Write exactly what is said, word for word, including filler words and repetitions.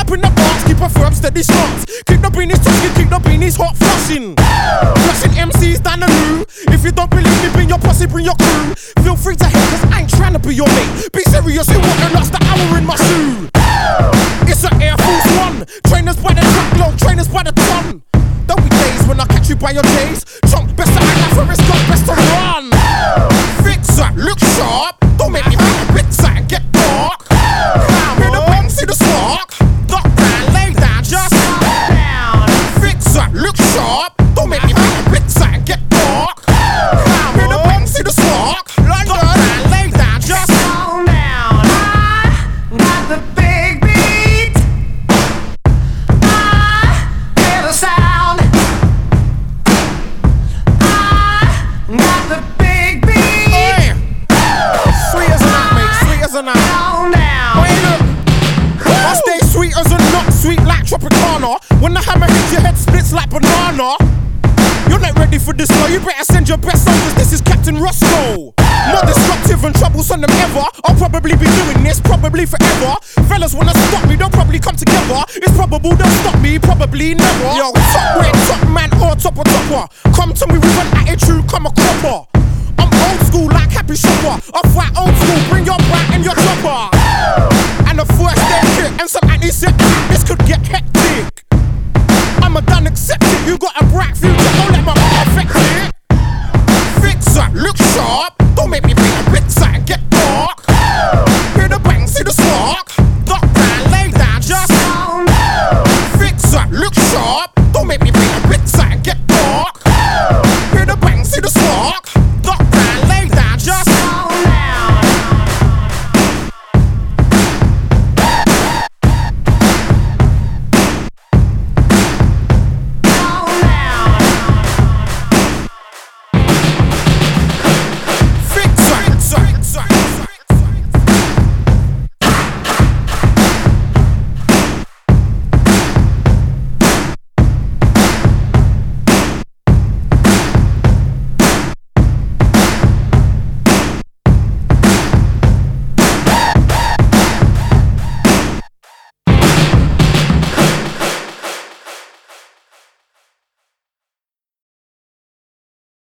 up in the box, keep a firm steady stance. Keep the beanies talking, keep the beanies hot flushing. Flushing M Cs down the loo. If you don't believe me, bring your posse, bring your crew. Feel free to hate, cause I ain't trying to be your mate. Be serious, you wouldn't lost the hour in my shoe. It's an Air Force One. Trainers by the truckload, trainers by the ton. There'll be days when I catch you by your J's. Chunk, best to act like Forrest Gump, best to run. Fix that, look sharp. Don't make me make a big and get dark. Hear the bang, see the spark. Duck down, lay down, just calm down. Fix that, look sharp. Don't make me make a big and get dark. Hear the bang, see the spark. Duck down, lay down, just calm down. I got the big beat. I hear the sound. I got the big beat. Hey. Sweet as a nut, mate, sweet as a nut. Calm down. Wait up. I stay sweet as a nut, sweet like Tropicana. When the hammer hits your head, splits like banana. You're not ready for this, no. You better send your best soldiers. This is Captain Roscoe. More destructive and troublesome than ever. I'll probably be doing this, probably forever. Fellas wanna stop me, they'll probably come together. It's probable they'll stop me, probably never. Yo, top way, top man or topper topper. Come to me with an attitude, come a cropper. I'm old school like Happy Shopper. I fight old school, bring your brat and your chopper. And the first aid kit and some antiseptic. This could get hectic. I'm a done accepted. You got a bright future, don't let my heart affect it. Fix that, look sharp. Don't make me